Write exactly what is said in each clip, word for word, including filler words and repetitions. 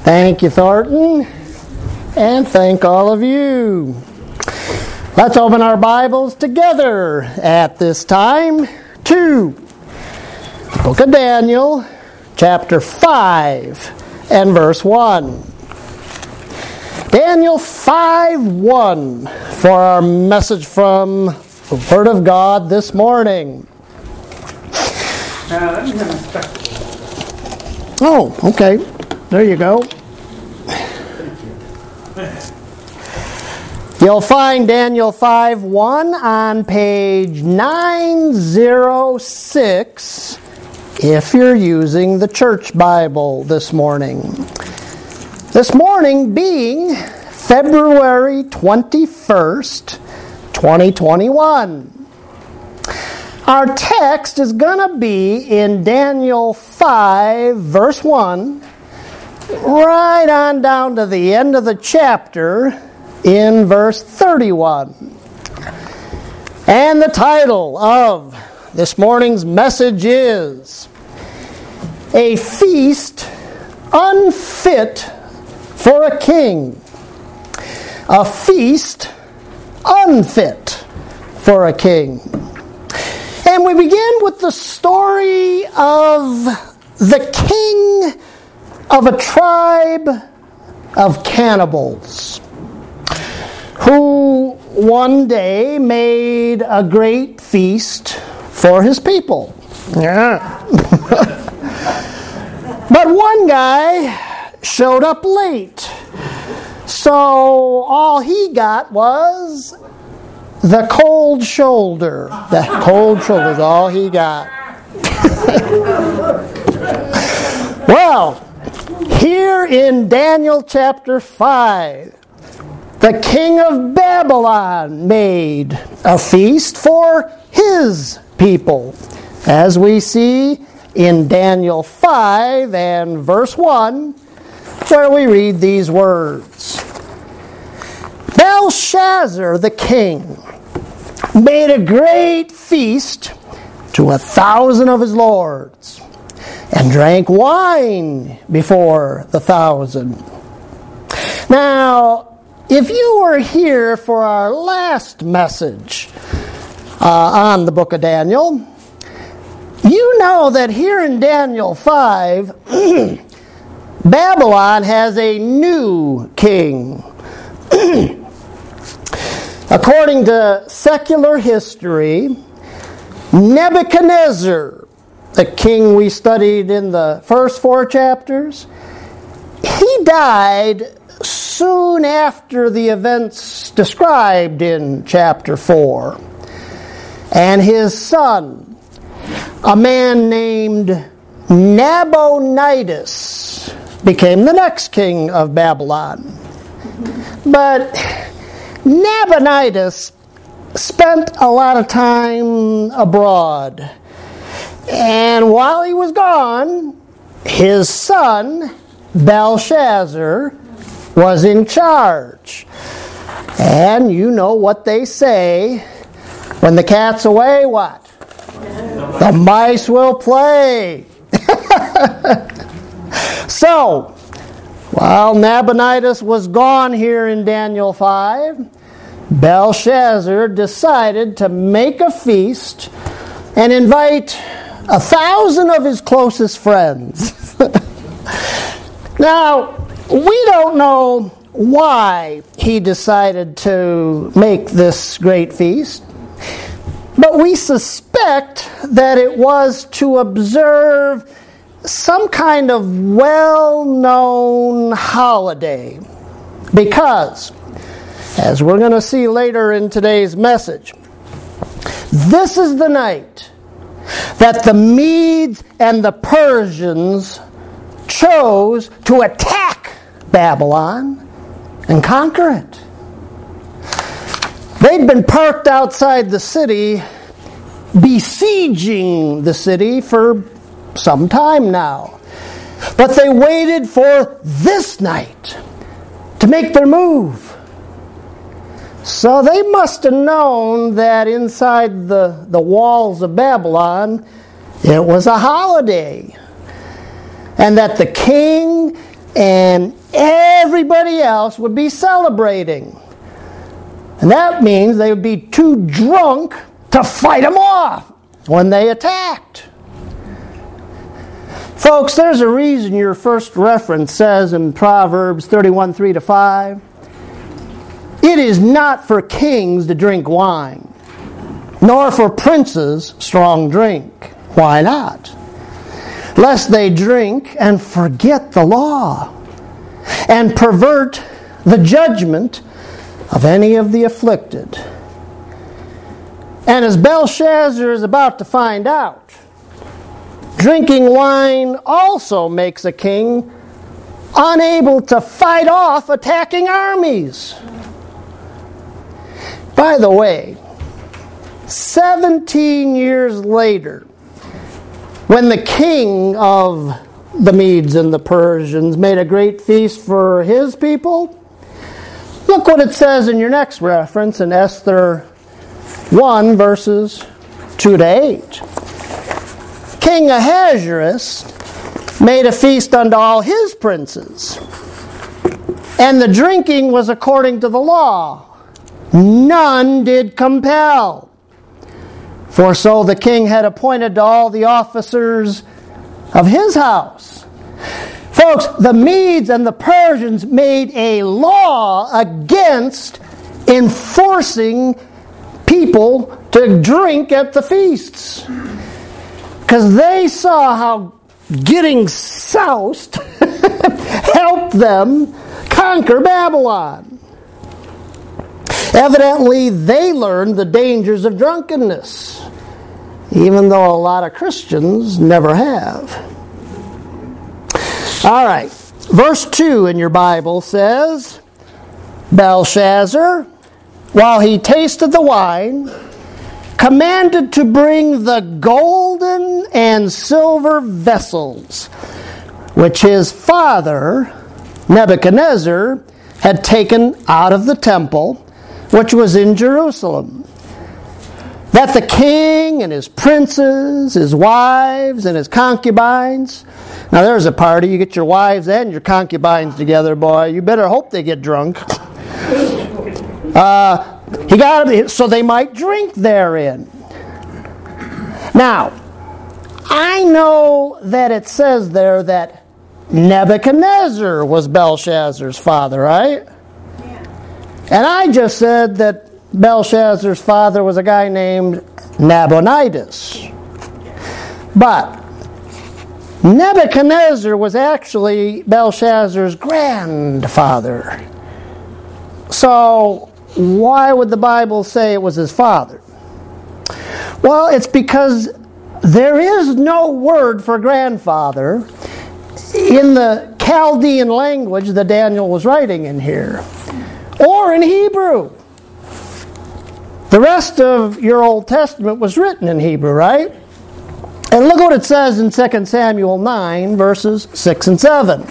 Thank you, Thornton, and thank all of you. Let's open our Bibles together at this time to the book of Daniel, chapter five and verse one. Daniel five one for our message from the Word of God this morning. Oh, okay. There you go. You'll find Daniel five one on page nine oh six if you're using the church Bible this morning. This morning being February twenty-first, twenty twenty-one. Our text is going to be in Daniel five, verse one, right on down to the end of the chapter in verse thirty-one. And the title of this morning's message is A Feast Unfit for a King. A Feast Unfit for a King. And we begin with the story of the king of a tribe of cannibals who one day made a great feast for his people. Yeah. But one guy showed up late. So all he got was the cold shoulder. The cold shoulder is all he got. Well, here in Daniel chapter five, the king of Babylon made a feast for his people, as we see in Daniel five and verse one, where we read these words. Belshazzar the king made a great feast to a thousand of his lords, and drank wine before the thousand. Now, if you were here for our last message uh, on the book of Daniel, you know that here in Daniel five, Babylon has a new king. According to secular history, Nebuchadnezzar, the king we studied in the first four chapters, he died soon after the events described in chapter four. And his son, a man named Nabonidus, became the next king of Babylon. But Nabonidus spent a lot of time abroad. And while he was gone, his son, Belshazzar, was in charge. And you know what they say. When the cat's away, what? The mice will play. So, while Nabonidus was gone here in Daniel five, Belshazzar decided to make a feast and invite a thousand of his closest friends. Now, we don't know why he decided to make this great feast, but we suspect that it was to observe some kind of well-known holiday, because, as we're going to see later in today's message, this is the night that the Medes and the Persians chose to attack Babylon and conquer it. They'd been parked outside the city, besieging the city for some time now. But they waited for this night to make their move. So they must have known that inside the, the walls of Babylon, it was a holiday. And that the king and everybody else would be celebrating. And that means they would be too drunk to fight them off when they attacked. Folks, there's a reason your first reference says in Proverbs thirty-one, three to five, it is not for kings to drink wine, nor for princes strong drink. Why not? Lest they drink and forget the law, and pervert the judgment of any of the afflicted. And as Belshazzar is about to find out, drinking wine also makes a king unable to fight off attacking armies. By the way, seventeen years later, when the king of the Medes and the Persians made a great feast for his people, look what it says in your next reference in Esther one, verses two to eight. King Ahasuerus made a feast unto all his princes, and the drinking was according to the law. None did compel. For so the king had appointed to all the officers of his house. Folks, the Medes and the Persians made a law against enforcing people to drink at the feasts, because they saw how getting soused helped them conquer Babylon. Evidently, they learned the dangers of drunkenness, even though a lot of Christians never have. All right, verse two in your Bible says, Belshazzar, while he tasted the wine, commanded to bring the golden and silver vessels, which his father, Nebuchadnezzar, had taken out of the temple, which was in Jerusalem, that the king and his princes, his wives, and his concubines. Now there's a party. You get your wives and your concubines together, boy. You better hope they get drunk. Uh, he got it so they might drink therein. Now, I know that it says there that Nebuchadnezzar was Belshazzar's father, right? And I just said that Belshazzar's father was a guy named Nabonidus. But Nebuchadnezzar was actually Belshazzar's grandfather. So why would the Bible say it was his father? Well, it's because there is no word for grandfather in the Chaldean language that Daniel was writing in here, or in Hebrew. The rest of your Old Testament was written in Hebrew, right? And look what it says in Second Samuel nine, verses six and seven.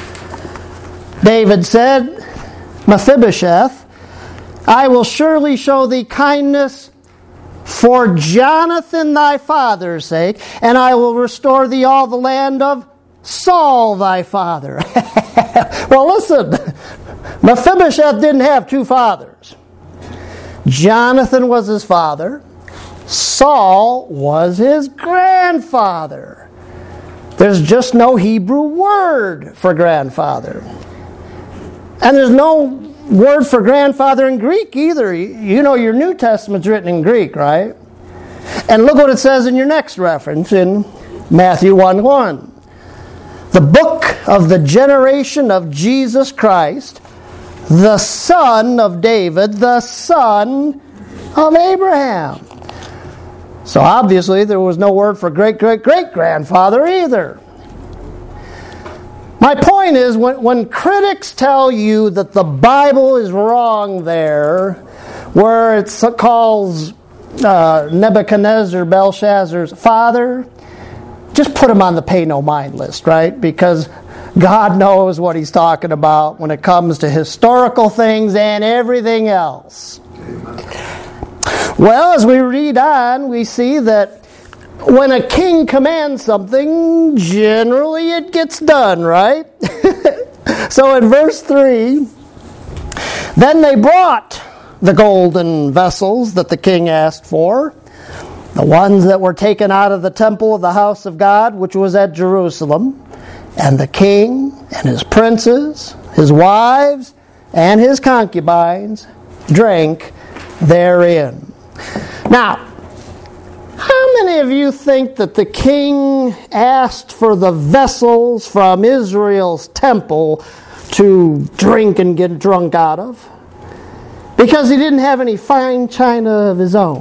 David said, Mephibosheth, I will surely show thee kindness for Jonathan thy father's sake, and I will restore thee all the land of Saul thy father. Well, listen, Mephibosheth didn't have two fathers. Jonathan was his father. Saul was his grandfather. There's just no Hebrew word for grandfather. And there's no word for grandfather in Greek either. You know your New Testament's written in Greek, right? And look what it says in your next reference in Matthew one one. The book of the generation of Jesus Christ, the son of David, the son of Abraham. So obviously there was no word for great-great-great-grandfather either. My point is, when, when critics tell you that the Bible is wrong there, where it calls uh, Nebuchadnezzar Belshazzar's father, just put him on the pay no mind list, right? Because God knows what he's talking about when it comes to historical things and everything else. Well, as we read on, we see that when a king commands something, generally it gets done, right? So in verse three, then they brought the golden vessels that the king asked for, the ones that were taken out of the temple of the house of God, which was at Jerusalem, and the king and his princes, his wives, and his concubines drank therein. Now, how many of you think that the king asked for the vessels from Israel's temple to drink and get drunk out of? Because he didn't have any fine china of his own.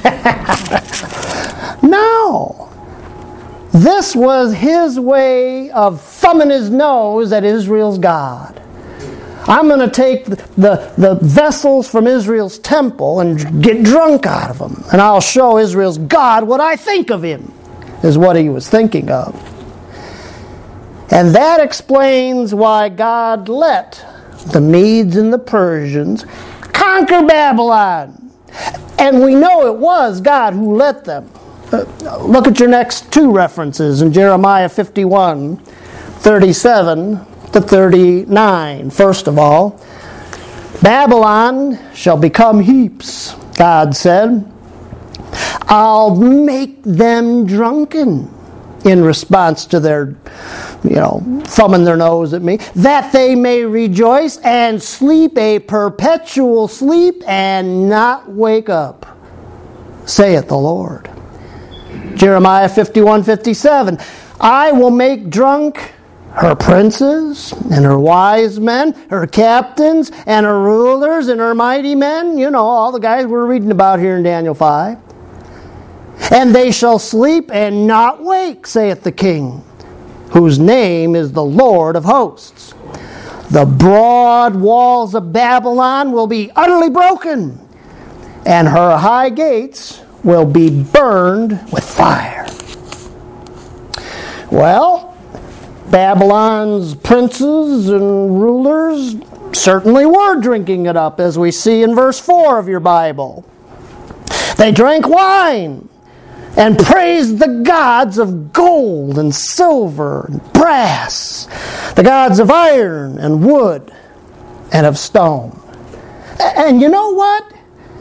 No. This was his way of thumbing his nose at Israel's God. I'm going to take the, the, the vessels from Israel's temple and get drunk out of them. And I'll show Israel's God what I think of him, is what he was thinking of. And that explains why God let the Medes and the Persians conquer Babylon. And we know it was God who let them. Uh, look at your next two references in Jeremiah fifty-one, thirty-seven to thirty-nine. First of all, Babylon shall become heaps, God said. I'll make them drunken, in response to their, you know, thumbing their nose at me, that they may rejoice and sleep a perpetual sleep and not wake up, saith the Lord. Jeremiah fifty-one, fifty-seven. I will make drunk her princes and her wise men, her captains and her rulers and her mighty men. You know, all the guys we're reading about here in Daniel five. And they shall sleep and not wake, saith the King, whose name is the Lord of hosts. The broad walls of Babylon will be utterly broken, and her high gates will be burned with fire. Well, Babylon's princes and rulers certainly were drinking it up, as we see in verse four of your Bible. They drank wine and praised the gods of gold and silver and brass, the gods of iron and wood and of stone. And you know what?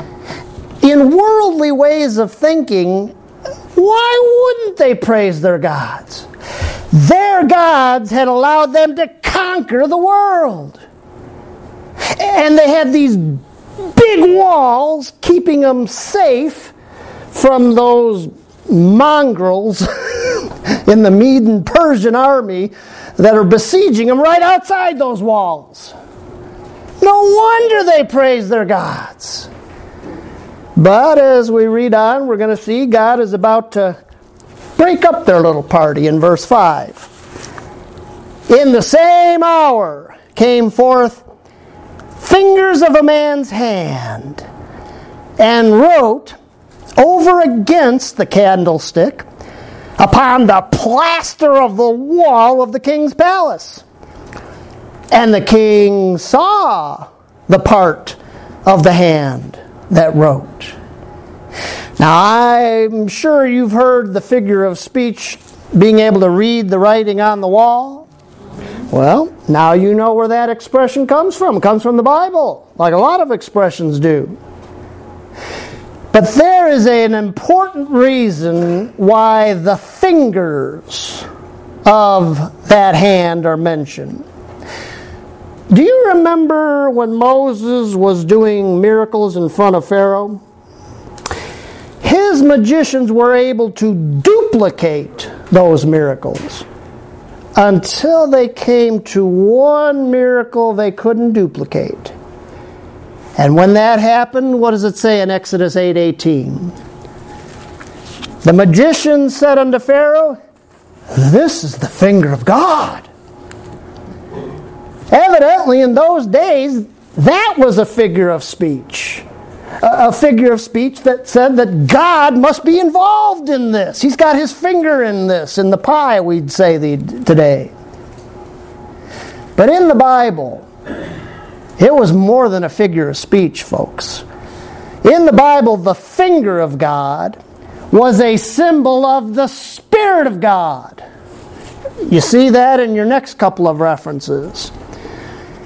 In worldly ways of thinking, why wouldn't they praise their gods? Their gods had allowed them to conquer the world. And they had these big walls keeping them safe from those mongrels in the Mede and Persian army that are besieging them right outside those walls. No wonder they praise their gods. But as we read on, we're going to see God is about to break up their little party in verse five. In the same hour came forth fingers of a man's hand, and wrote over against the candlestick upon the plaster of the wall of the king's palace. And the king saw the part of the hand that wrote. Now, I'm sure you've heard the figure of speech, being able to read the writing on the wall. Well, now you know where that expression comes from. It comes from the Bible, like a lot of expressions do. But there is an important reason why the fingers of that hand are mentioned. Do you remember when Moses was doing miracles in front of Pharaoh? His magicians were able to duplicate those miracles until they came to one miracle they couldn't duplicate. And when that happened, what does it say in Exodus eight eighteen? The magician said unto Pharaoh, "This is the finger of God." Evidently, in those days, that was a figure of speech. A figure of speech that said that God must be involved in this. He's got his finger in this, in the pie, we'd say today. But in the Bible, it was more than a figure of speech, folks. In the Bible, the finger of God was a symbol of the Spirit of God. You see that in your next couple of references.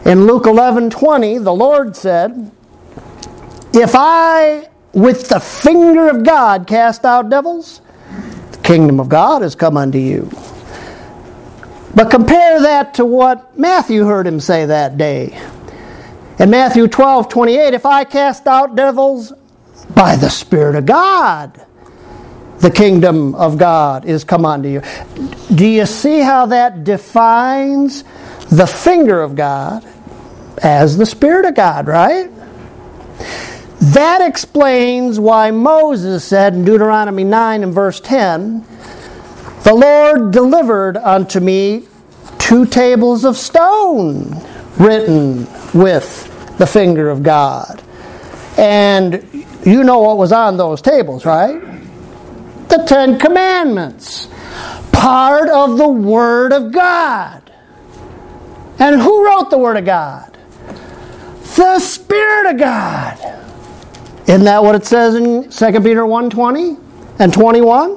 In Luke eleven twenty, the Lord said, if I, with the finger of God, cast out devils, the kingdom of God has come unto you. But compare that to what Matthew heard him say that day. In Matthew twelve twenty-eight, if I cast out devils by the Spirit of God, the kingdom of God is come unto you. Do you see how that defines the finger of God as the Spirit of God, right? That explains why Moses said in Deuteronomy nine and verse ten, the Lord delivered unto me two tables of stone written with the finger of God. And you know what was on those tables, right? The Ten Commandments. Part of the Word of God. And who wrote the Word of God? The Spirit of God. Isn't that what it says in Second Peter one twenty and twenty-one?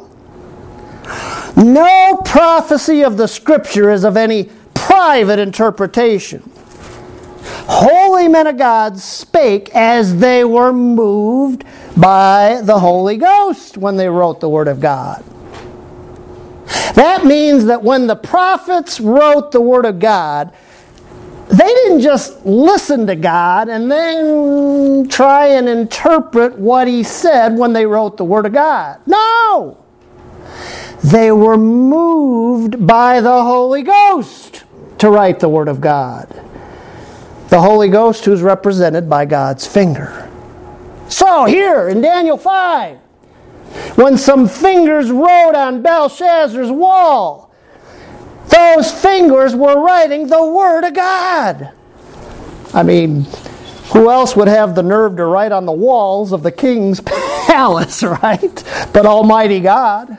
No prophecy of the Scripture is of any private interpretation. Holy men of God spake as they were moved by the Holy Ghost when they wrote the Word of God. That means that when the prophets wrote the Word of God, they didn't just listen to God and then try and interpret what He said when they wrote the Word of God. No! They were moved by the Holy Ghost to write the Word of God. The Holy Ghost who's represented by God's finger. So here in Daniel five, when some fingers wrote on Belshazzar's wall, those fingers were writing the Word of God. I mean, who else would have the nerve to write on the walls of the king's palace, right? But Almighty God.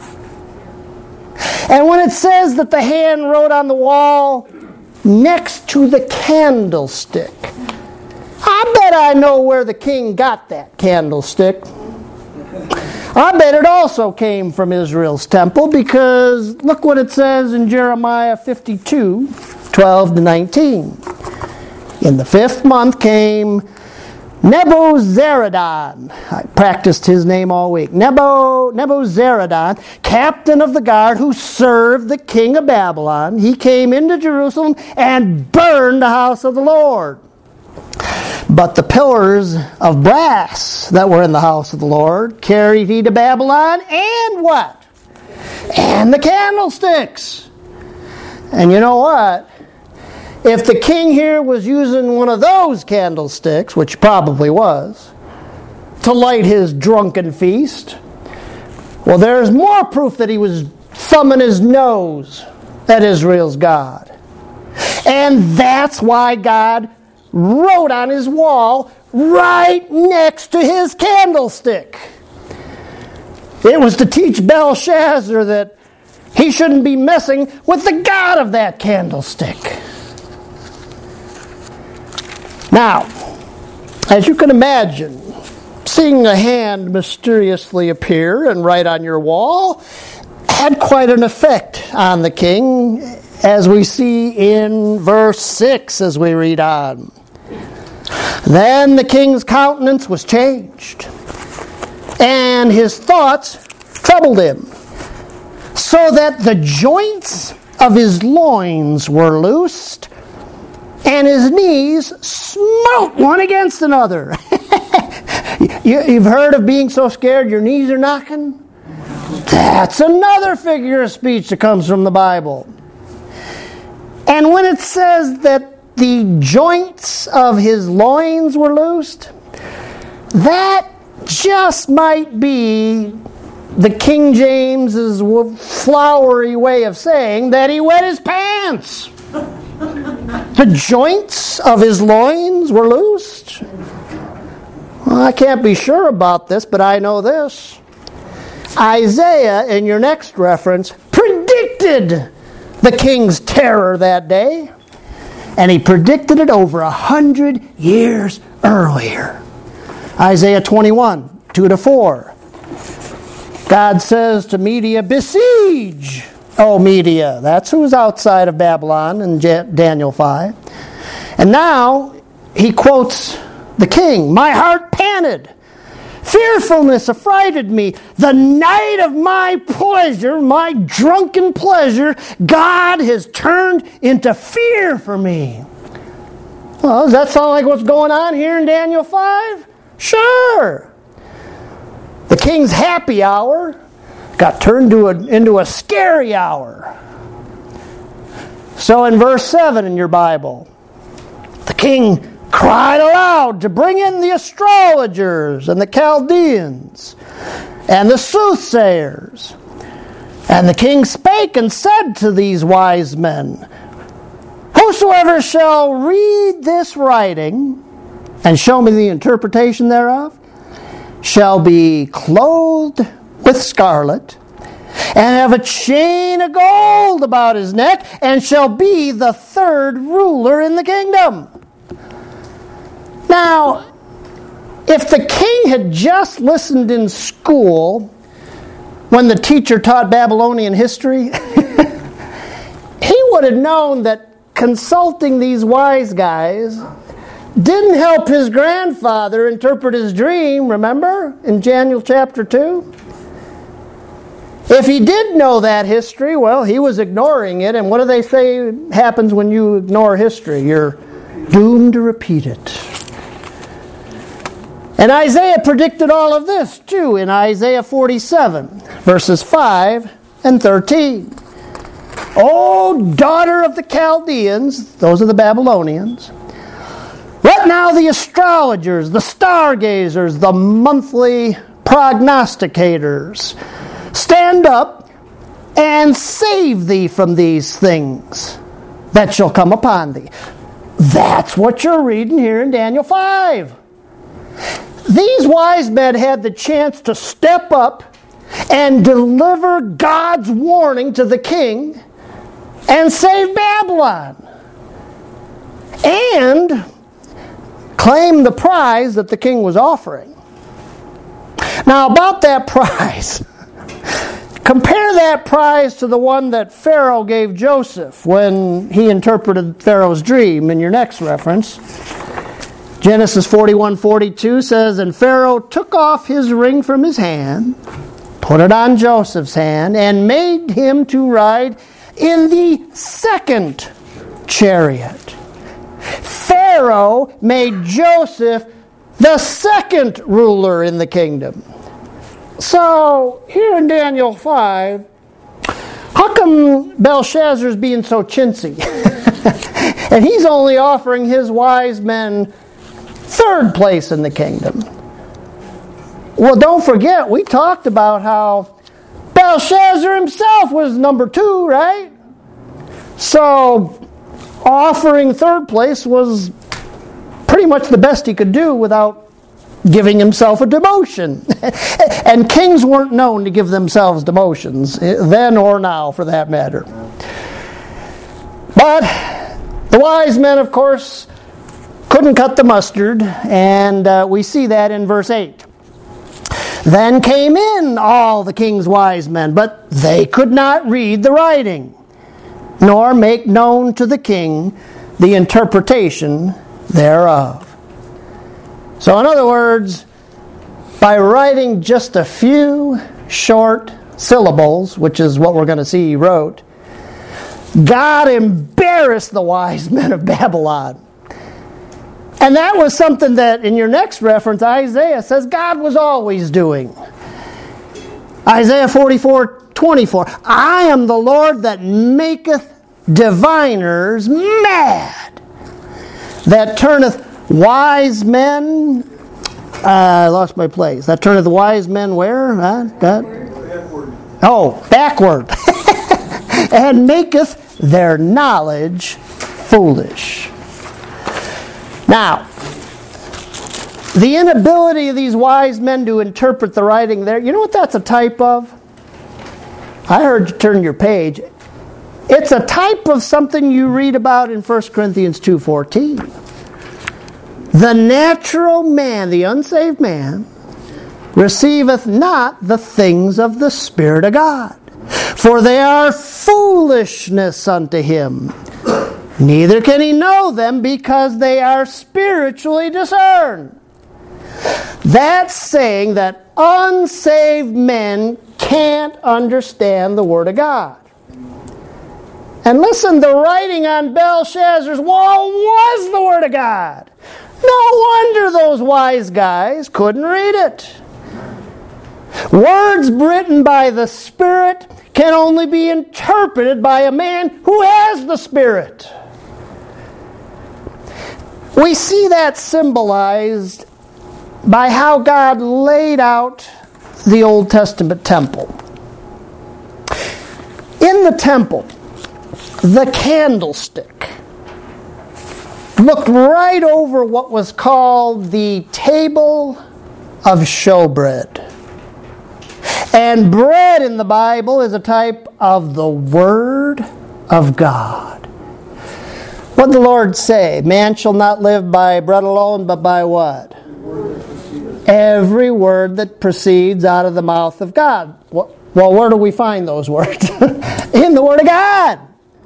And when it says that the hand wrote on the wall next to the candlestick, I bet I know where the king got that candlestick. I bet it also came from Israel's temple, because look what it says in Jeremiah fifty-two, twelve to nineteen. In the fifth month came Nebuzaradan. I practiced his name all week. Nebo, Nebuzaradan, captain of the guard who served the king of Babylon. He came into Jerusalem and burned the house of the Lord. But the pillars of brass that were in the house of the Lord carried he to Babylon, and what? And the candlesticks. And you know what? If the king here was using one of those candlesticks, which probably was, to light his drunken feast, well, there's more proof that he was thumbing his nose at Israel's God. And that's why God wrote on his wall right next to his candlestick. It was to teach Belshazzar that he shouldn't be messing with the God of that candlestick. Now, as you can imagine, seeing a hand mysteriously appear and write on your wall had quite an effect on the king, as we see in verse six as we read on. Then the king's countenance was changed, and his thoughts troubled him, so that the joints of his loins were loosed, and his knees smote one against another. You've heard of being so scared your knees are knocking? That's another figure of speech that comes from the Bible. And when it says that the joints of his loins were loosed, that just might be the King James's flowery way of saying that he wet his pants. The joints of his loins were loosed. Well, I can't be sure about this, but I know this. Isaiah, in your next reference, predicted the king's terror that day. And he predicted it over a hundred years earlier. Isaiah twenty-one, two to four. God says to Media, besiege, O Media. That's who's outside of Babylon in Daniel five. And now he quotes the king. My heart panted. Fearfulness affrighted me. The night of my pleasure, my drunken pleasure, God has turned into fear for me. Well, does that sound like what's going on here in Daniel five? Sure. The king's happy hour got turned to a, into a scary hour. So in verse seven in your Bible, the king cried aloud to bring in the astrologers and the Chaldeans and the soothsayers. And the king spake and said to these wise men, whosoever shall read this writing and show me the interpretation thereof shall be clothed with scarlet and have a chain of gold about his neck and shall be the third ruler in the kingdom. Now, if the king had just listened in school when the teacher taught Babylonian history, he would have known that consulting these wise guys didn't help his grandfather interpret his dream, remember, in Daniel chapter two? If he did know that history, well, he was ignoring it, and what do they say happens when you ignore history? You're doomed to repeat it. And Isaiah predicted all of this, too, in Isaiah forty-seven, verses five and thirteen. O daughter of the Chaldeans, those are the Babylonians, let now the astrologers, the stargazers, the monthly prognosticators stand up and save thee from these things that shall come upon thee. That's what you're reading here in Daniel five. These wise men had the chance to step up and deliver God's warning to the king and save Babylon. And claim the prize that the king was offering. Now, about that prize, compare that prize to the one that Pharaoh gave Joseph when he interpreted Pharaoh's dream in your next reference. Genesis forty-one forty-two says, and Pharaoh took off his ring from his hand, put it on Joseph's hand, and made him to ride in the second chariot. Pharaoh made Joseph the second ruler in the kingdom. So, here in Daniel five, how come Belshazzar's being so chintzy? And he's only offering his wise men third place in the kingdom. Well, don't forget, we talked about how Belshazzar himself was number two, right? So, offering third place was pretty much the best he could do without giving himself a demotion. And kings weren't known to give themselves demotions, then or now for that matter. But the wise men, of course, couldn't cut the mustard, and uh, we see that in verse eight. Then came in all the king's wise men, but they could not read the writing, nor make known to the king the interpretation thereof. So in other words, by writing just a few short syllables, which is what we're going to see he wrote, God embarrassed the wise men of Babylon. And that was something that, in your next reference, Isaiah says God was always doing. Isaiah forty-four twenty-four, I am the Lord that maketh diviners mad, that turneth wise men, uh, I lost my place, that turneth wise men where? Huh? That? Oh, backward. And maketh their knowledge foolish. Now, the inability of these wise men to interpret the writing there, you know what that's a type of? I heard you turn your page. It's a type of something you read about in First Corinthians two fourteen. The natural man, the unsaved man, receiveth not the things of the Spirit of God, for they are foolishness unto him. Neither can he know them because they are spiritually discerned. That's saying that unsaved men can't understand the Word of God. And listen, the writing on Belshazzar's wall was the Word of God. No wonder those wise guys couldn't read it. Words written by the Spirit can only be interpreted by a man who has the Spirit. We see that symbolized by how God laid out the Old Testament temple. In the temple, the candlestick looked right over what was called the table of showbread. And bread in the Bible is a type of the Word of God. What did the Lord say? Man shall not live by bread alone, but by what? Every word that proceeds out of the mouth of God. Well, where do we find those words? In the Word of God.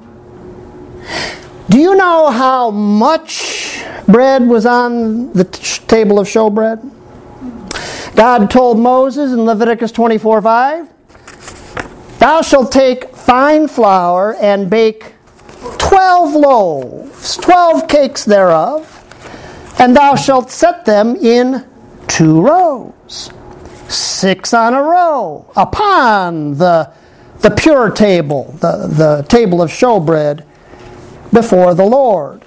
Do you know how much bread was on the t- table of showbread? God told Moses in Leviticus twenty-four five, "Thou shalt take fine flour and bake twelve loaves, twelve cakes thereof, and thou shalt set them in two rows, six on a row, upon the, the pure table, the, the table of showbread, before the Lord."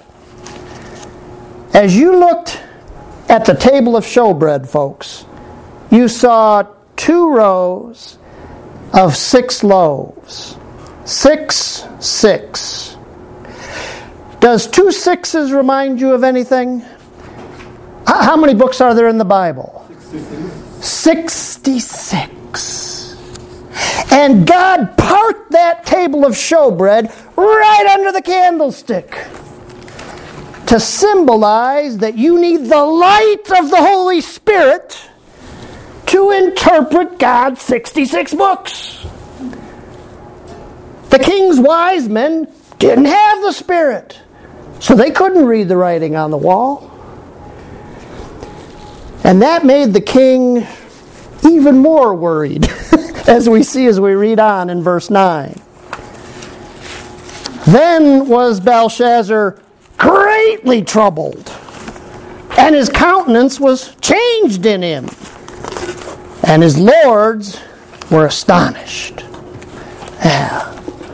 As you looked at the table of showbread, folks, you saw two rows of six loaves. Six, six. Does two sixes remind you of anything? How many books are there in the Bible? sixty-six. And God parked that table of showbread right under the candlestick to symbolize that you need the light of the Holy Spirit to interpret God's sixty-six books. The king's wise men didn't have the Spirit, so they couldn't read the writing on the wall. And that made the king even more worried, as we see as we read on in verse nine. Then was Belshazzar greatly troubled, and his countenance was changed in him, and his lords were astonished. Yeah.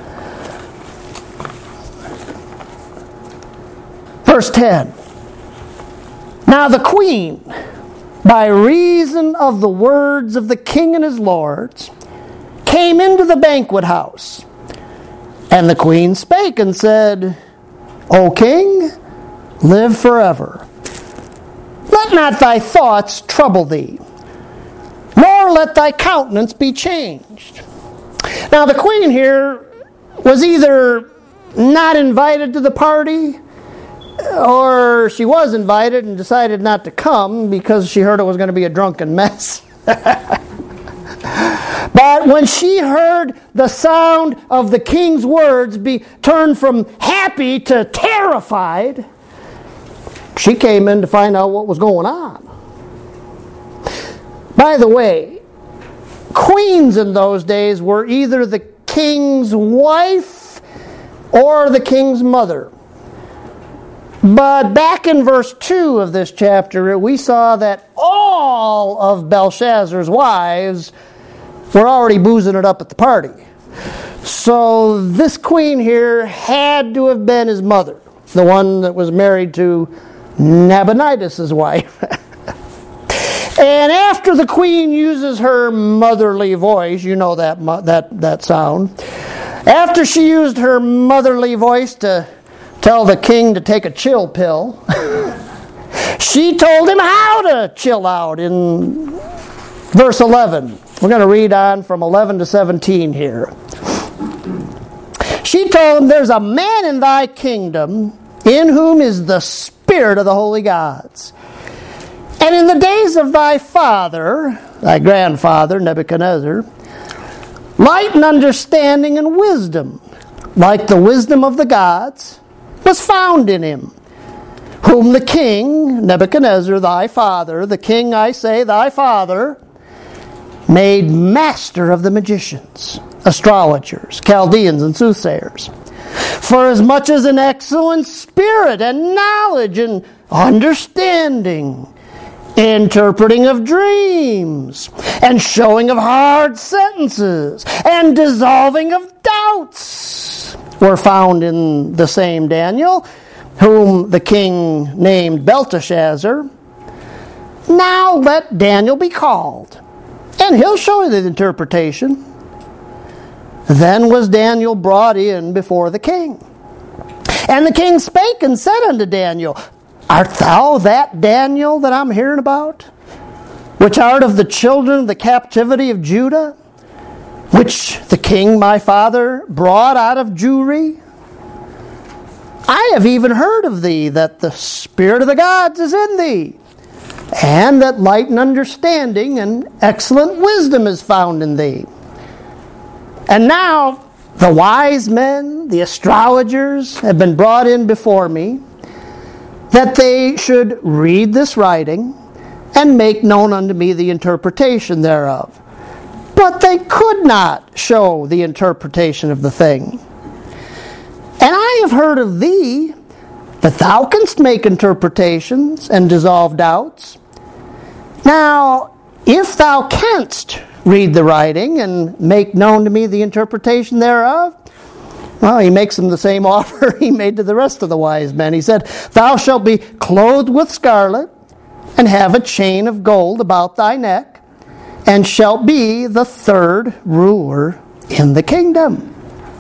Verse ten. Now the queen, by reason of the words of the king and his lords, came into the banquet house. And the queen spake and said, O king, live forever. Let not thy thoughts trouble thee, nor let thy countenance be changed. Now the queen here was either not invited to the party, or she was invited and decided not to come because she heard it was going to be a drunken mess. But when she heard the sound of the king's words be turned from happy to terrified, she came in to find out what was going on. By the way, queens in those days were either the king's wife or the king's mother. But back in verse two of this chapter, we saw that all of Belshazzar's wives were already boozing it up at the party. So this queen here had to have been his mother, the one that was married to Nabonidus' wife. And after the queen uses her motherly voice, you know that that that sound, after she used her motherly voice to tell the king to take a chill pill, she told him how to chill out in verse eleven. We're going to read on from eleven to seventeen here. She told him, there's a man in thy kingdom in whom is the spirit of the holy gods. And in the days of thy father, thy grandfather, Nebuchadnezzar, light and understanding and wisdom, like the wisdom of the gods, was found in him, whom the king, Nebuchadnezzar, thy father, the king, I say, thy father, made master of the magicians, astrologers, Chaldeans, and soothsayers, for as much as an excellent spirit and knowledge and understanding, interpreting of dreams, and showing of hard sentences, and dissolving of doubts, were found in the same Daniel, whom the king named Belteshazzar. Now let Daniel be called, and he'll show you the interpretation. Then was Daniel brought in before the king. And the king spake and said unto Daniel, Art thou that Daniel that I'm hearing about, which art of the children of the captivity of Judah, which the king my father brought out of Jewry? I have even heard of thee, that the spirit of the gods is in thee, and that light and understanding and excellent wisdom is found in thee. And now the wise men, the astrologers, have been brought in before me, that they should read this writing and make known unto me the interpretation thereof. But they could not show the interpretation of the thing. And I have heard of thee, that thou canst make interpretations and dissolve doubts. Now, if thou canst read the writing and make known to me the interpretation thereof, well, he makes them the same offer he made to the rest of the wise men. He said, Thou shalt be clothed with scarlet, and have a chain of gold about thy neck, and shalt be the third ruler in the kingdom.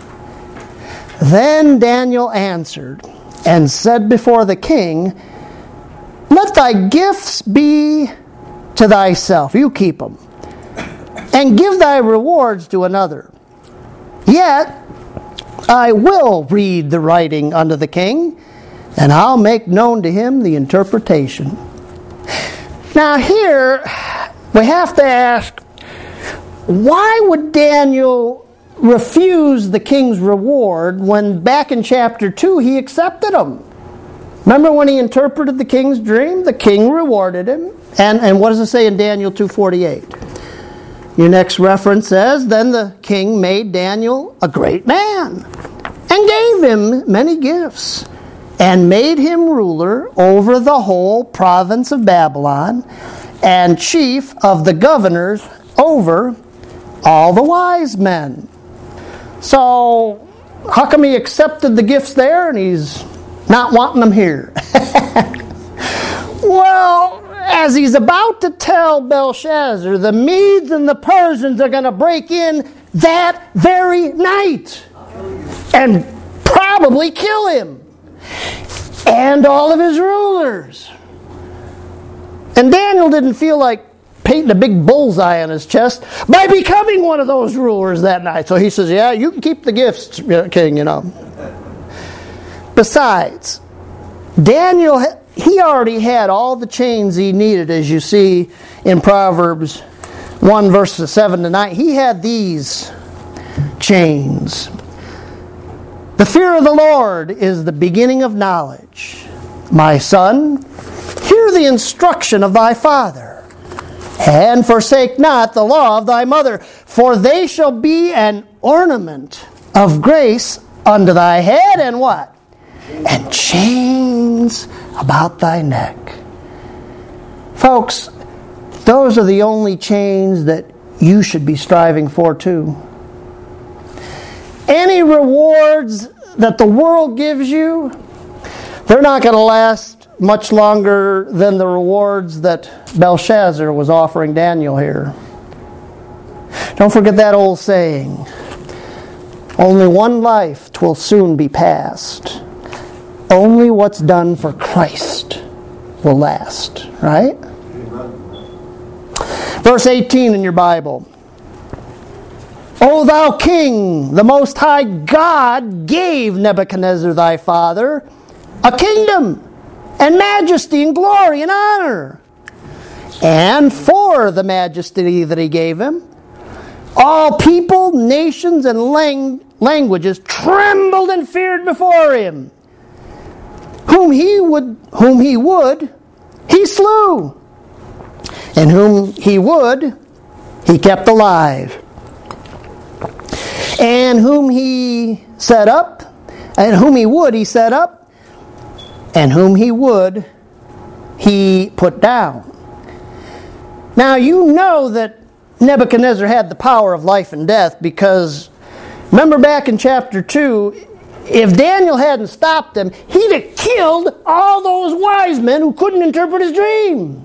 Then Daniel answered and said before the king, Let thy gifts be to thyself, you keep them, and give thy rewards to another. Yet I will read the writing unto the king, and I'll make known to him the interpretation. Now here, we have to ask, why would Daniel refuse the king's reward when back in chapter two he accepted them? Remember when he interpreted the king's dream? The king rewarded him. And, and what does it say in Daniel two forty-eight? Your next reference says, Then the king made Daniel a great man, and gave him many gifts, and made him ruler over the whole province of Babylon, and chief of the governors over all the wise men. So, how come he accepted the gifts there and he's not wanting them here? Well, as he's about to tell Belshazzar, the Medes and the Persians are going to break in that very night and probably kill him and all of his rulers. And Daniel didn't feel like painting a big bullseye on his chest by becoming one of those rulers that night. So he says, yeah, you can keep the gifts, king, you know. Besides, Daniel, he already had all the chains he needed, as you see in Proverbs one, verses seven to nine. He had these chains. The fear of the Lord is the beginning of knowledge. My son, hear the instruction of thy father, and forsake not the law of thy mother, for they shall be an ornament of grace unto thy head, and what? And chains about thy neck. Folks, those are the only chains that you should be striving for too. Any rewards that the world gives you, they're not going to last much longer than the rewards that Belshazzar was offering Daniel here. Don't forget that old saying, only one life 'twill soon be past. Only what's done for Christ will last, right? Verse eighteen in your Bible. O thou king, the Most High God gave Nebuchadnezzar thy father a kingdom and majesty and glory and honor. And for the majesty that he gave him, all people, nations, and lang- languages trembled and feared before him. Whom he would, whom he would, he slew. And whom he would, he kept alive. And whom he set up, and whom he would, he set up, and whom he would, he put down. Now you know that Nebuchadnezzar had the power of life and death, because remember back in chapter two, if Daniel hadn't stopped him, he'd have killed all those wise men who couldn't interpret his dream.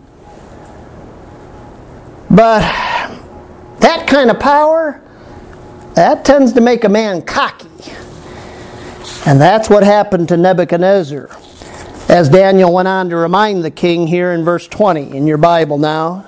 But that kind of power, that tends to make a man cocky. And that's what happened to Nebuchadnezzar, as Daniel went on to remind the king here in verse twenty in your Bible now.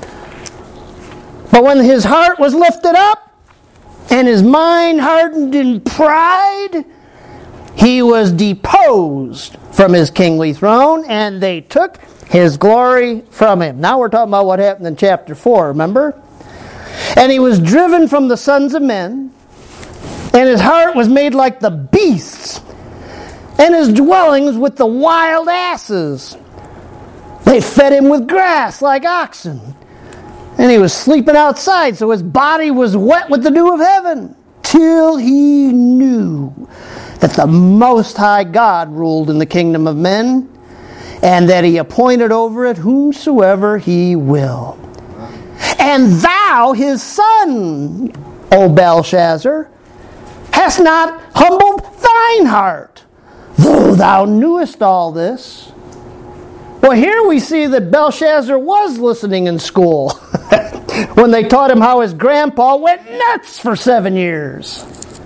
But when his heart was lifted up and his mind hardened in pride, he was deposed from his kingly throne, and they took his glory from him. Now we're talking about what happened in chapter four, remember? And he was driven from the sons of men, and his heart was made like the beasts, and his dwellings with the wild asses. They fed him with grass like oxen, and he was sleeping outside, so his body was wet with the dew of heaven, till he knew that the Most High God ruled in the kingdom of men, and that he appointed over it whomsoever he will. And thou, his son, O Belshazzar, hast not humbled thine heart, though thou knewest all this. Well, here we see that Belshazzar was listening in school when they taught him how his grandpa went nuts for seven years.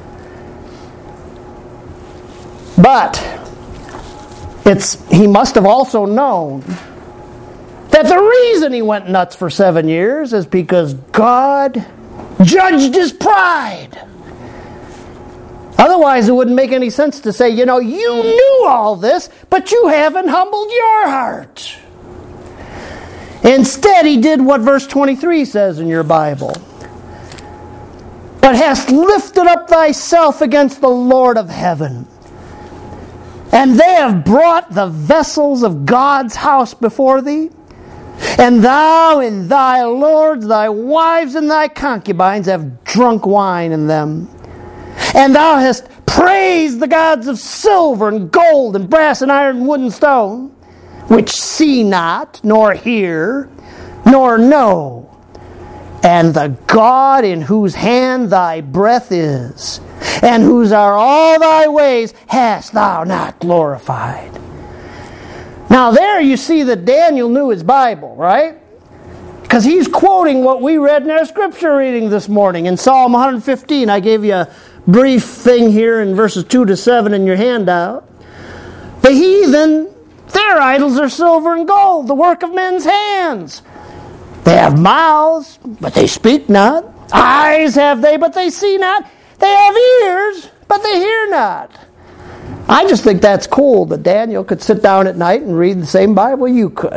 But it's he must have also known that the reason he went nuts for seven years is because God judged his pride. Otherwise, it wouldn't make any sense to say, you know, you knew all this, but you haven't humbled your heart. Instead, he did what verse twenty-three says in your Bible. But hast lifted up thyself against the Lord of heaven, and they have brought the vessels of God's house before thee, and thou and thy lords, thy wives and thy concubines have drunk wine in them. And thou hast praised the gods of silver and gold and brass and iron and wood and stone, which see not, nor hear, nor know. And the God in whose hand thy breath is, and whose are all thy ways, hast thou not glorified. Now there you see that Daniel knew his Bible, right? Because he's quoting what we read in our scripture reading this morning. In Psalm one fifteen, I gave you a brief thing here in verses two to seven in your handout. The heathen, their idols are silver and gold, the work of men's hands. They have mouths, but they speak not. Eyes have they, but they see not. They have ears, but they hear not. I just think that's cool that Daniel could sit down at night and read the same Bible you could.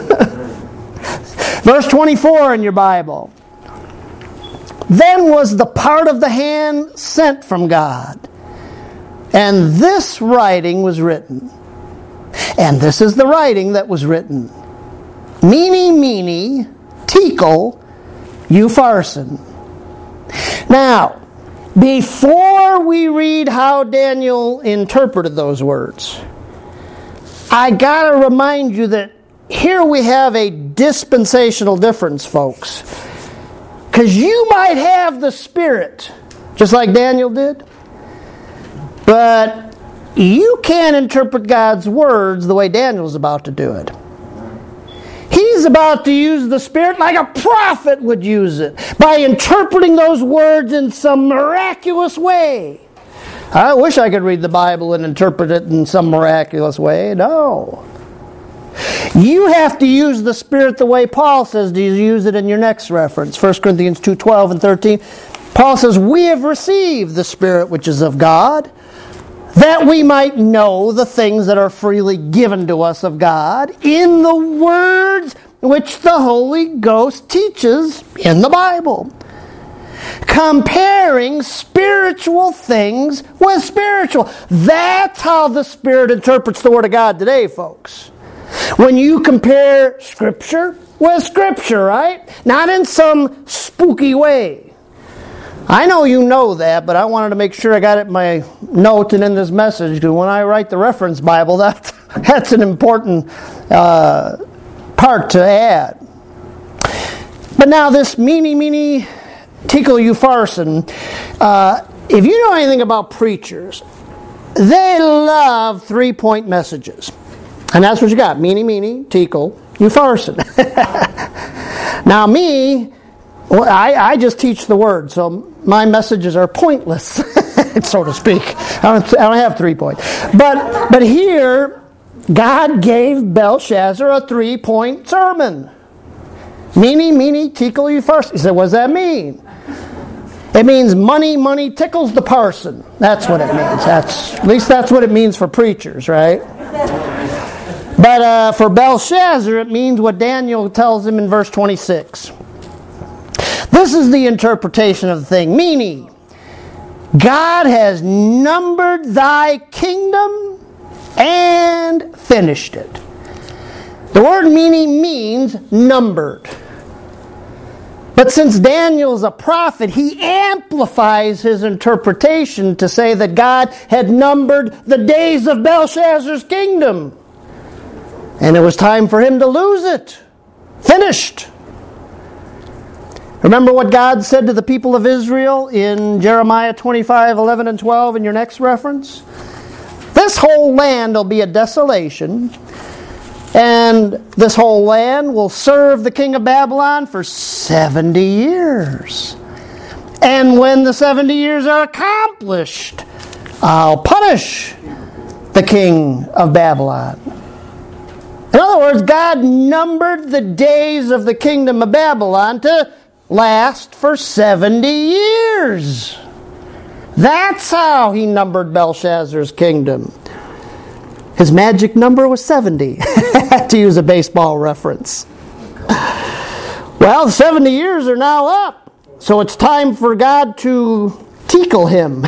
Verse twenty-four in your Bible. Then was the part of the hand sent from God, and this writing was written. And this is the writing that was written. Mene, mene, tekel, upharsin. Now, before we read how Daniel interpreted those words, I got to remind you that here we have a dispensational difference, folks. Because you might have the Spirit, just like Daniel did, but you can't interpret God's words the way Daniel's about to do it. He's about to use the Spirit like a prophet would use it, by interpreting those words in some miraculous way. I wish I could read the Bible and interpret it in some miraculous way. No. You have to use the Spirit the way Paul says to use it in your next reference, First Corinthians two, twelve and thirteen. Paul says, we have received the Spirit which is of God, that we might know the things that are freely given to us of God in the words which the Holy Ghost teaches in the Bible. Comparing spiritual things with spiritual. That's how the Spirit interprets the Word of God today, folks. When you compare Scripture with Scripture, right? Not in some spooky way. I know you know that, but I wanted to make sure I got it in my note and in this message, because when I write the reference Bible, that, that's an important uh, part to add. But now this meeny, meeny, tickle you farson, uh, if you know anything about preachers, they love three-point messages. And that's what you got, meeny, meeny, tickle you farson. Now me, well, I, I just teach the Word, so my messages are pointless, so to speak. I don't, I don't have three points. But, but here, God gave Belshazzar a three-point sermon. Meeny, meeny, tickle you first. He said, what does that mean? It means money, money tickles the parson. That's what it means. That's, at least that's what it means for preachers, right? But uh, for Belshazzar, it means what Daniel tells him in verse twenty-six. This is the interpretation of the thing. Meaning, God has numbered thy kingdom and finished it. The word meaning means numbered. But since Daniel's a prophet, he amplifies his interpretation to say that God had numbered the days of Belshazzar's kingdom. And it was time for him to lose it. Finished. Remember what God said to the people of Israel in Jeremiah twenty-five, eleven and twelve in your next reference? This whole land will be a desolation, and this whole land will serve the king of Babylon for seventy years. And when the seventy years are accomplished, I'll punish the king of Babylon. In other words, God numbered the days of the kingdom of Babylon to last for seventy years. That's how he numbered Belshazzar's kingdom. His magic number was seventy, to use a baseball reference. Well, seventy years are now up, so it's time for God to tickle him.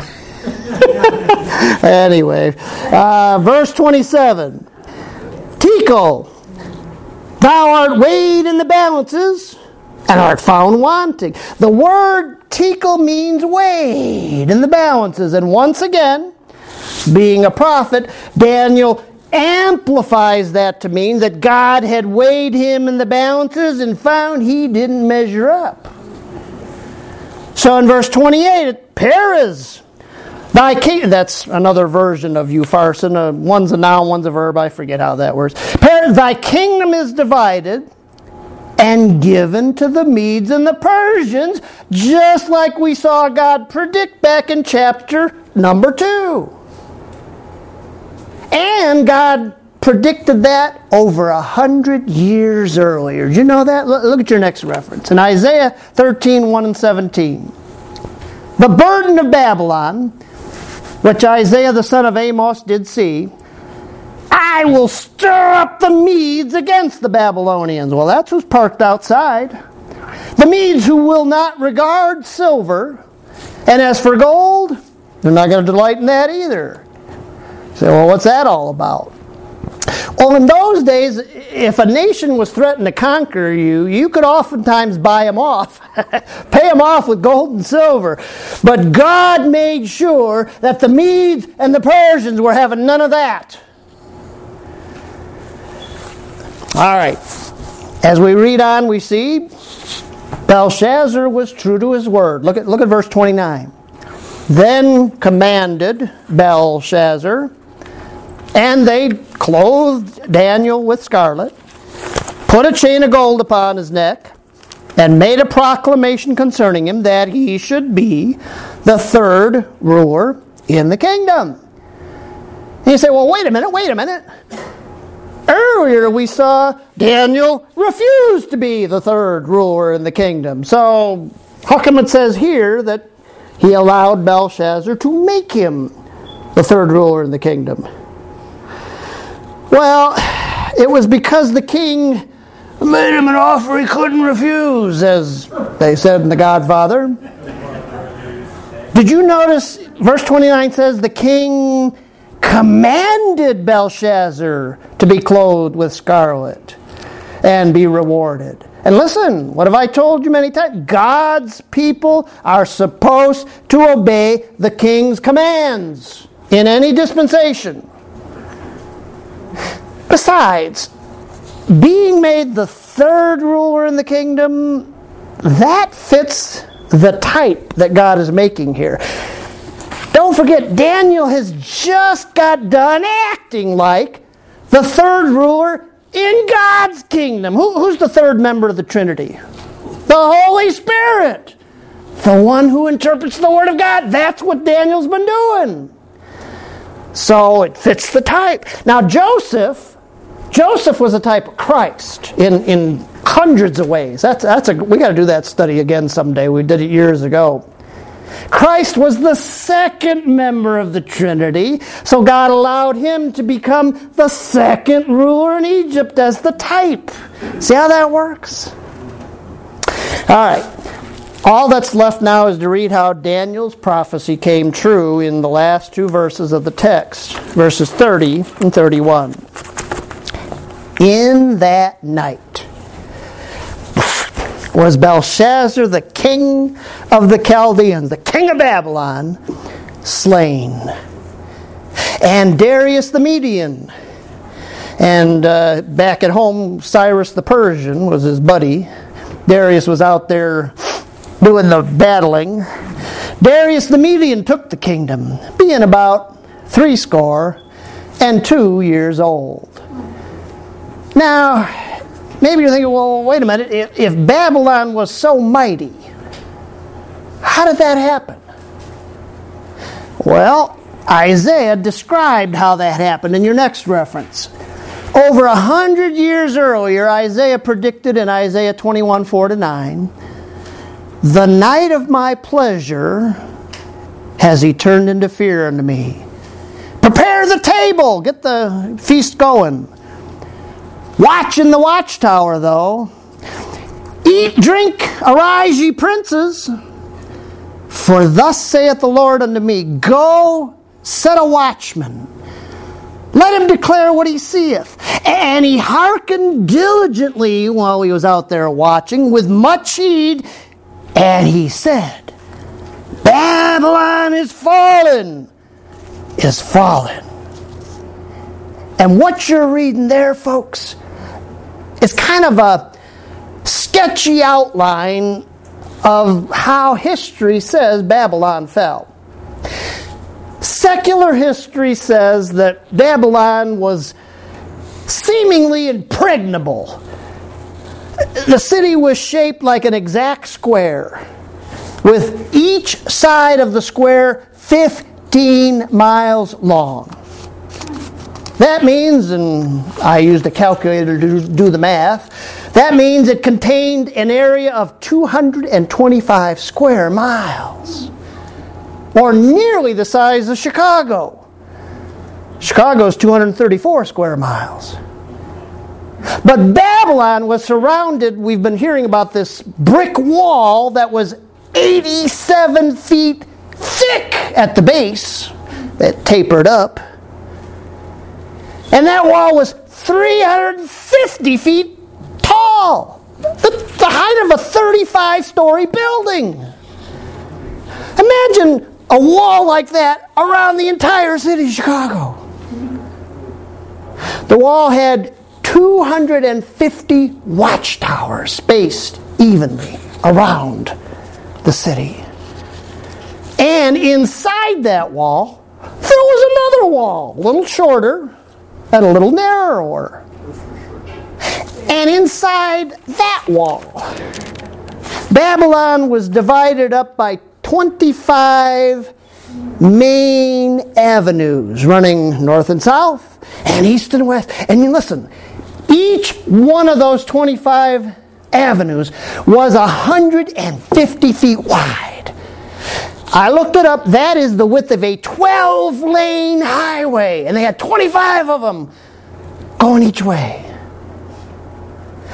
Anyway, uh, verse twenty-seven. Tickle, thou art weighed in the balances, and art found wanting. The word tickle means weighed in the balances. And once again, being a prophet, Daniel amplifies that to mean that God had weighed him in the balances and found he didn't measure up. So in verse twenty-eight, Perez, thy king, that's another version of Upharsin. Uh, one's a noun, one's a verb. I forget how that works. Perez, thy kingdom is divided and given to the Medes and the Persians, just like we saw God predict back in chapter number two. And God predicted that over a hundred years earlier. Did you know that? Look at your next reference. In Isaiah thirteen, one and seventeen. The burden of Babylon, which Isaiah the son of Amos did see, I will stir up the Medes against the Babylonians. Well, that's who's parked outside. The Medes who will not regard silver. And as for gold, they're not going to delight in that either. You say, well, what's that all about? Well, in those days, if a nation was threatened to conquer you, you could oftentimes buy them off. Pay them off with gold and silver. But God made sure that the Medes and the Persians were having none of that. All right. As we read on, we see Belshazzar was true to his word. Look at, look at verse twenty-nine. Then commanded Belshazzar, and they clothed Daniel with scarlet, put a chain of gold upon his neck, and made a proclamation concerning him that he should be the third ruler in the kingdom. And you say, well, wait a minute, wait a minute. Earlier we saw Daniel refused to be the third ruler in the kingdom. So how come it says here that he allowed Belshazzar to make him the third ruler in the kingdom? Well, it was because the king made him an offer he couldn't refuse, as they said in The Godfather. Did you notice verse twenty-nine says the king commanded Belshazzar to be clothed with scarlet and be rewarded. And listen, what have I told you many times? God's people are supposed to obey the king's commands in any dispensation. Besides, being made the third ruler in the kingdom, that fits the type that God is making here. Don't forget, Daniel has just got done acting like the third ruler in God's kingdom. Who, who's the third member of the Trinity? The Holy Spirit. The one who interprets the Word of God. That's what Daniel's been doing. So it fits the type. Now Joseph, Joseph was a type of Christ in, in hundreds of ways. That's that's a we got to do that study again someday. We did it years ago. Christ was the second member of the Trinity, so God allowed him to become the second ruler in Egypt as the type. See how that works? All right. All that's left now is to read how Daniel's prophecy came true in the last two verses of the text, verses thirty and thirty-one. In that night was Belshazzar, the king of the Chaldeans, the king of Babylon, slain. And Darius the Median, and uh, back at home, Cyrus the Persian was his buddy. Darius was out there doing the battling. Darius the Median took the kingdom, being about threescore and two years old. Now, maybe you're thinking, well, wait a minute. If, if Babylon was so mighty, how did that happen? Well, Isaiah described how that happened in your next reference. Over a hundred years earlier, Isaiah predicted in Isaiah twenty-one, four to nine, the night of my pleasure has he turned into fear unto me. Prepare the table, get the feast going. Watch in the watchtower, though. Eat, drink, arise, ye princes. For thus saith the Lord unto me, go, set a watchman. Let him declare what he seeth. And he hearkened diligently while he was out there watching, with much heed. And he said, Babylon is fallen, is fallen. And what you're reading there, folks, is kind of a sketchy outline of how history says Babylon fell. Secular history says that Babylon was seemingly impregnable. The city was shaped like an exact square, with each side of the square fifteen miles long. That means, and I used a calculator to do the math, that means it contained an area of two hundred twenty-five square miles, or nearly the size of Chicago. Chicago is two hundred thirty-four square miles. But Babylon was surrounded, we've been hearing about this brick wall that was eighty-seven feet thick at the base, that tapered up. And that wall was three hundred fifty feet tall. The, the height of a thirty-five story building. Imagine a wall like that around the entire city of Chicago. The wall had two hundred fifty watchtowers spaced evenly around the city. And inside that wall, there was another wall, a little shorter and a little narrower. And inside that wall, Babylon was divided up by twenty-five main avenues running north and south and east and west. And you listen, each one of those twenty-five avenues was one hundred fifty feet wide. I looked it up. That is the width of a twelve lane highway. And they had twenty-five of them going each way.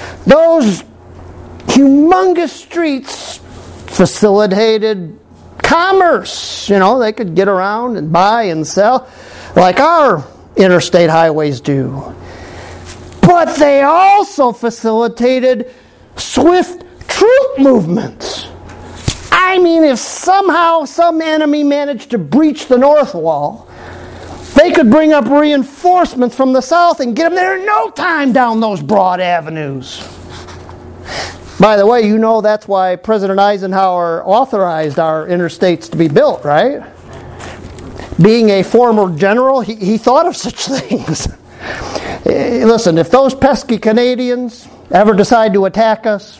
Those humongous streets facilitated commerce. You know, they could get around and buy and sell like our interstate highways do. But they also facilitated swift troop movements. I mean, if somehow some enemy managed to breach the north wall, they could bring up reinforcements from the south and get them there in no time down those broad avenues. By the way, you know that's why President Eisenhower authorized our interstates to be built, right? Being a former general, he, he thought of such things. Listen, if those pesky Canadians ever decide to attack us,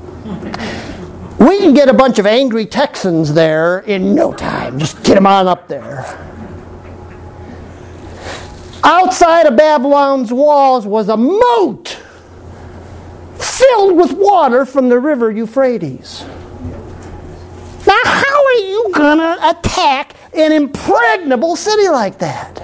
we can get a bunch of angry Texans there in no time. Just get them on up there. Outside of Babylon's walls was a moat filled with water from the river Euphrates. Now, how are you going to attack an impregnable city like that?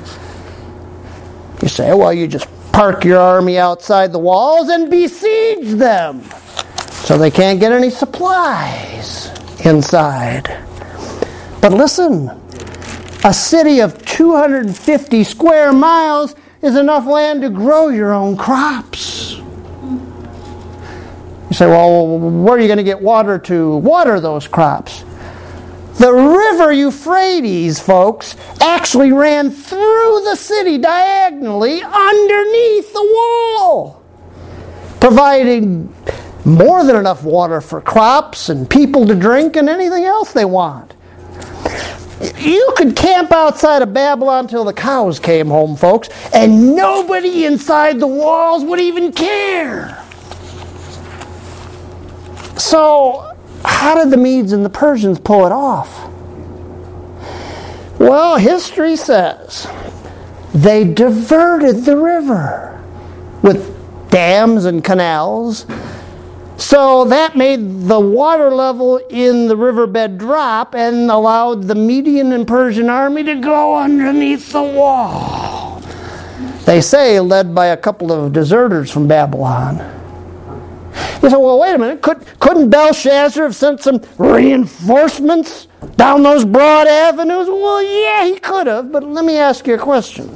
You say, well, you just park your army outside the walls and besiege them so they can't get any supplies inside. But listen, a city of two hundred fifty square miles is enough land to grow your own crops. You say, well, where are you going to get water to water those crops? The river Euphrates, folks, actually ran through the city diagonally underneath the wall, providing more than enough water for crops and people to drink and anything else they want. You could camp outside of Babylon till the cows came home, folks, and nobody inside the walls would even care. So, how did the Medes and the Persians pull it off? Well, history says they diverted the river with dams and canals. So that made the water level in the riverbed drop and allowed the Median and Persian army to go underneath the wall. They say led by a couple of deserters from Babylon. You say, well, wait a minute. Could, couldn't Belshazzar have sent some reinforcements down those broad avenues? Well, yeah, he could have, but let me ask you a question.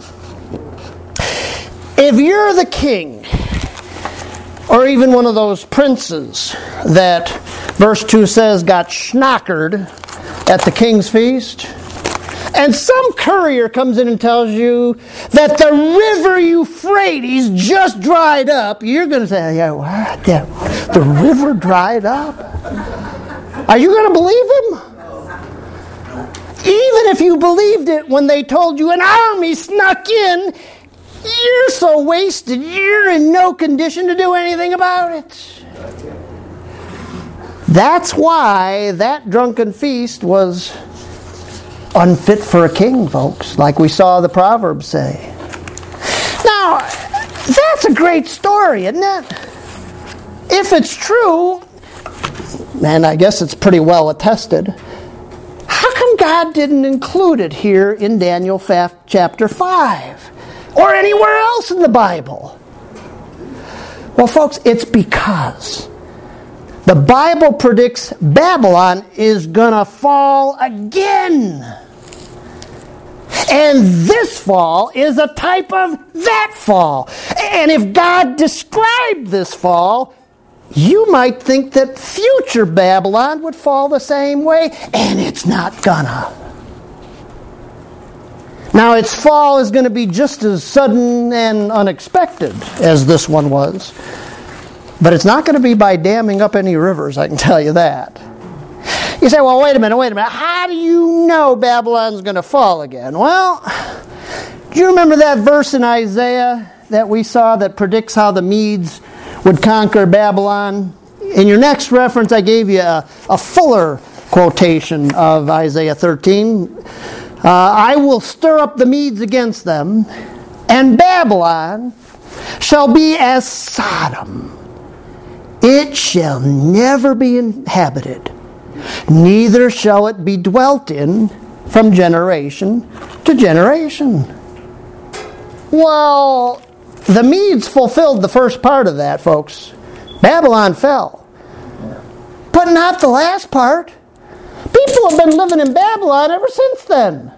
If you're the king, or even one of those princes that verse two says got schnockered at the king's feast, and some courier comes in and tells you that the river Euphrates just dried up, you're going to say, yeah, what? The, the river dried up? Are you going to believe him? Even if you believed it when they told you an army snuck in, you're so wasted, you're in no condition to do anything about it. That's why that drunken feast was unfit for a king, folks, like we saw the Proverbs say. Now, that's a great story, isn't it? If it's true, and I guess it's pretty well attested, how come God didn't include it here in Daniel chapter five? Or anywhere else in the Bible? Well, folks, it's because the Bible predicts Babylon is going to fall again. And this fall is a type of that fall. And if God described this fall, you might think that future Babylon would fall the same way, and it's not gonna. Now, its fall is going to be just as sudden and unexpected as this one was. But it's not going to be by damming up any rivers, I can tell you that. You say, well, wait a minute, wait a minute. How do you know Babylon's going to fall again? Well, do you remember that verse in Isaiah that we saw that predicts how the Medes would conquer Babylon? In your next reference, I gave you a, a fuller quotation of Isaiah thirteen. Uh, I will stir up the Medes against them, and Babylon shall be as Sodom. It shall never be inhabited, neither shall it be dwelt in from generation to generation. Well, the Medes fulfilled the first part of that, folks. Babylon fell. But not the last part. People have been living in Babylon ever since then.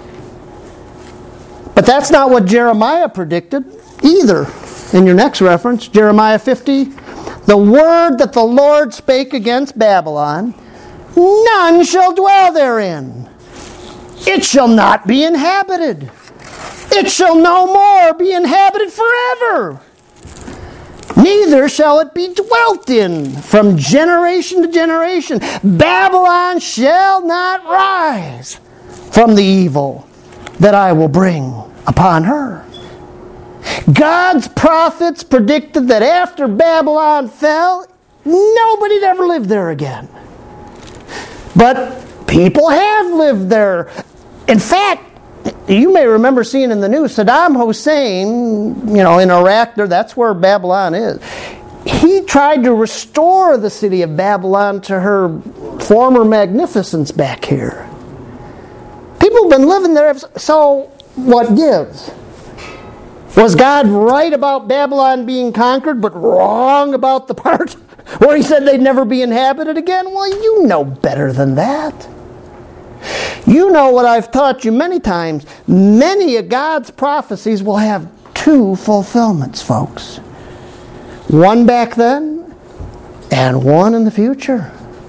But that's not what Jeremiah predicted either. In your next reference, Jeremiah fifty, the word that the Lord spake against Babylon, none shall dwell therein. It shall not be inhabited. It shall no more be inhabited forever. Neither shall it be dwelt in from generation to generation. Babylon shall not rise from the evil that I will bring upon her. God's prophets predicted that after Babylon fell, nobody'd ever live there again. But people have lived there. In fact, you may remember seeing in the news, Saddam Hussein, you know, in Iraq, there, that's where Babylon is. He tried to restore the city of Babylon to her former magnificence back here. People have been living there, so what gives? Was God right about Babylon being conquered, but wrong about the part where he said they'd never be inhabited again? Well, you know better than that. You know what I've taught you many times. Many of God's prophecies will have two fulfillments, folks. One back then, and one in the future.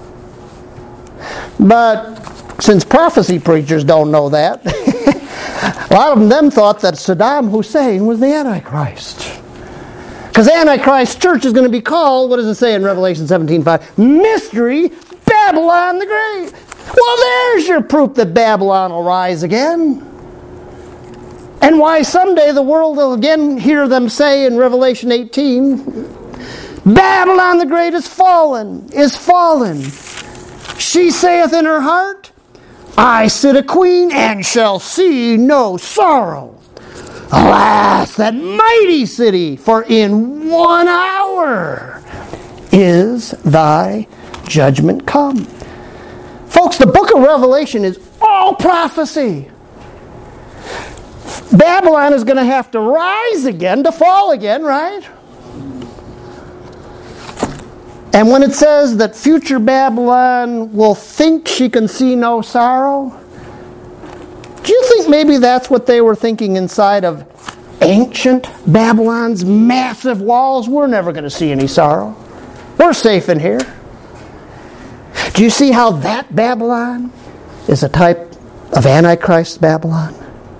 But since prophecy preachers don't know that, a lot of them thought that Saddam Hussein was the Antichrist. Because Antichrist church is going to be called, what does it say in Revelation seventeen five? Mystery Babylon the Great. Well, there's your proof that Babylon will rise again. And why someday the world will again hear them say in Revelation eighteen, Babylon the Great is fallen, is fallen. She saith in her heart, I sit a queen and shall see no sorrow. Alas, that mighty city, for in one hour is thy judgment come. Folks, the book of Revelation is all prophecy. Babylon is going to have to rise again, to fall again, right? And when it says that future Babylon will think she can see no sorrow, do you think maybe that's what they were thinking inside of ancient Babylon's massive walls? We're never going to see any sorrow. We're safe in here. Do you see how that Babylon is a type of Antichrist Babylon?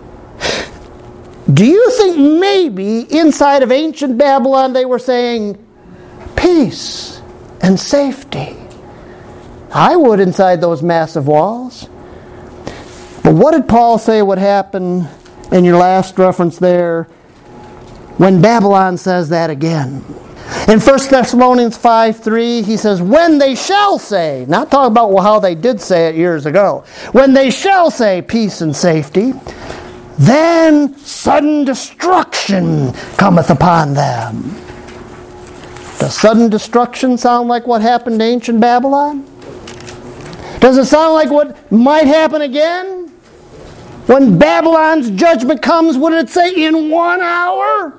Do you think maybe inside of ancient Babylon they were saying peace and safety? I would inside those massive walls. But what did Paul say would happen in your last reference there when Babylon says that again? In First Thessalonians five three, he says, when they shall say, not talking about how they did say it years ago, when they shall say peace and safety, then sudden destruction cometh upon them. Does sudden destruction sound like what happened to ancient Babylon? Does it sound like what might happen again? When Babylon's judgment comes, what did it say? In one hour?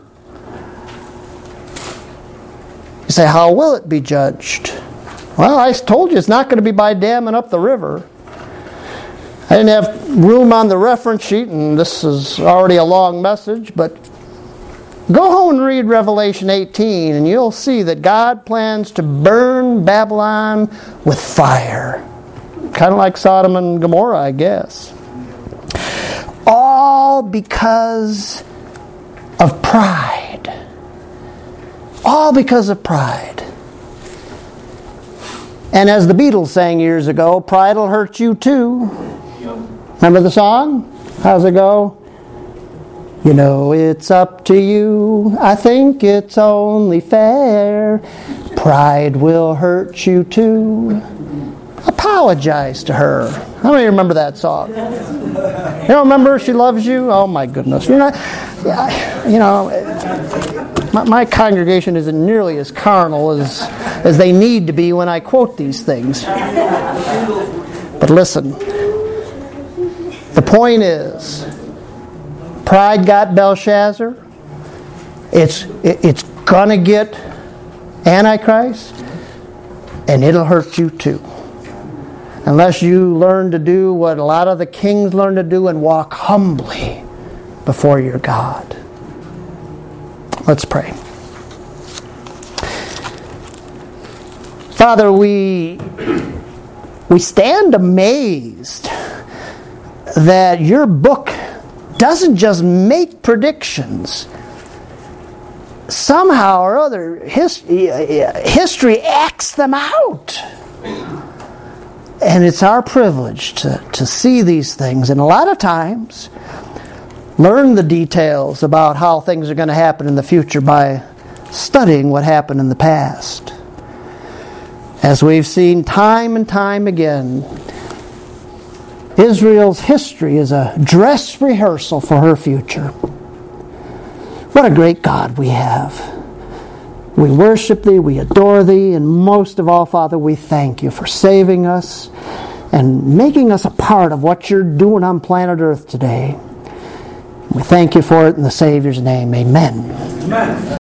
You say, how will it be judged? Well, I told you it's not going to be by damming up the river. I didn't have room on the reference sheet, and this is already a long message, but go home and read Revelation eighteen, and you'll see that God plans to burn Babylon with fire. Kind of like Sodom and Gomorrah, I guess. All because of pride. All because of pride. And as the Beatles sang years ago, pride will hurt you too. Remember the song? How's it go? You know it's up to you. I think it's only fair. Pride will hurt you too. Apologize to her. How many remember that song? You don't remember She Loves You? Oh my goodness. You're not, you know, my, my congregation isn't nearly as carnal as, as they need to be when I quote these things. But listen, the point is, pride got Belshazzar. It's, it, it's going to get Antichrist, and it'll hurt you too. unless you learn to do what a lot of the kings learn to do and walk humbly before your God. Let's pray. Father, we, we stand amazed that your book doesn't just make predictions. Somehow or other, history, history acts them out. And it's our privilege to, to see these things. And a lot of times, learn the details about how things are going to happen in the future by studying what happened in the past. As we've seen time and time again, Israel's history is a dress rehearsal for her future. What a great God we have. We worship Thee, we adore Thee, and most of all, Father, we thank You for saving us and making us a part of what You're doing on planet Earth today. We thank You for it in the Savior's name. Amen. Amen.